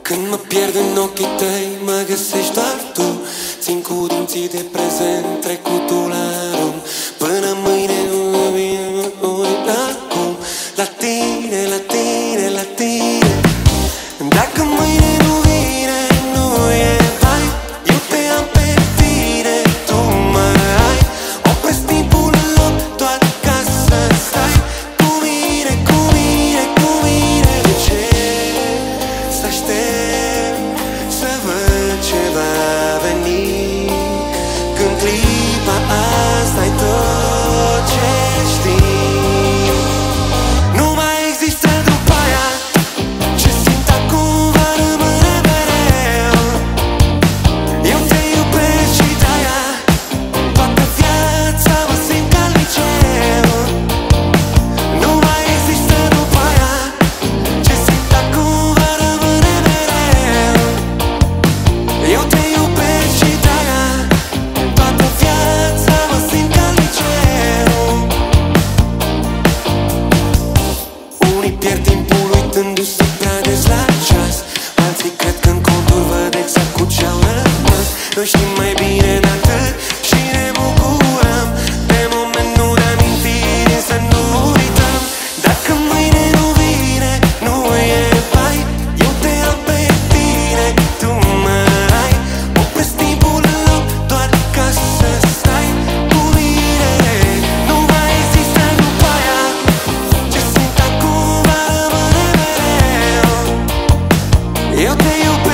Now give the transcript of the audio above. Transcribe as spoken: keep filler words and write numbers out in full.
Când mă pierd în ochii tăi, mă găsești doar tu. Țin cu dinții de prezent trecutul la rum. Până mâine nu vine, mă uit acum la tine, la tine, la tine. Dacă mâine nu vine, nu e hai. Eu te am pe tine, tu mă ai. Opresc timpul în loc doar ca să stai cu mine, cu mine, cu mine. De ce să aștept să văd ce va veni? Când clipa asta-i tot ce știi. Nu mai există după aia. Ce simt acum va rămâne mereu. Eu te iubesc și de-aia toată viața mă simt ca liceu. Nu mai există după aia. Ce simt acum va rămâne mereu. Eu te iubesc și de-aia toată viața mă simt ca liceu. Unii pierd timpul uitându-se prea des la ceas. Alții cred că în conturi văd exact cu ce-au rămas. Noi știm mai bine de atât și ne bucurăm de moment, nu de amintiri, să nu uităm. Dacă mâine nu vine, nu e bai. Eu te am pe tine, tu mă ai. Opresc timpul în loc doar ca să stai cu mine. Nu mai există după aia. Ce simt acum va rămâne mereu. Eu te iubesc